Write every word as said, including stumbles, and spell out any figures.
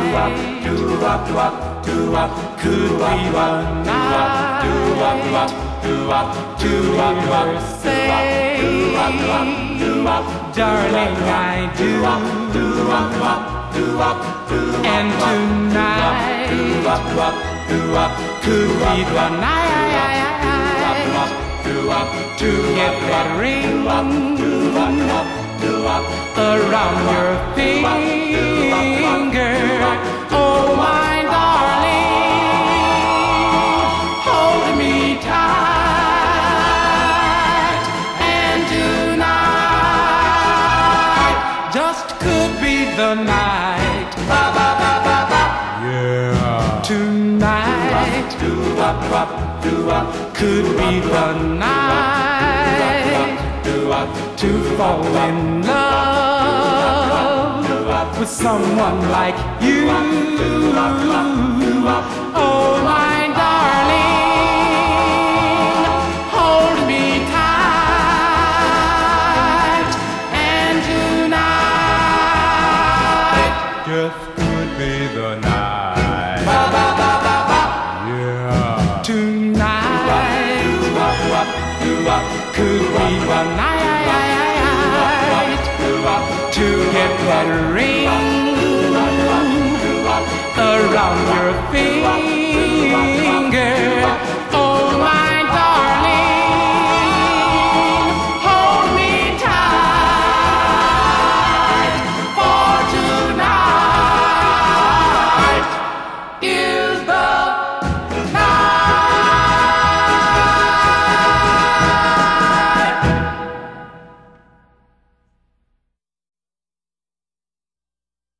could be the night to hear her say, darling, I do. And tonight could be the night to get that ring around your finger. Oh, my darling, hold me tight. And tonight just could be the night. Yeah. Tonight could be the night to fall in love with someone like you. Oh, my darling, hold me tight. And tonight just could be the night. Yeah. Tonight could be the night to get that ring around your finger.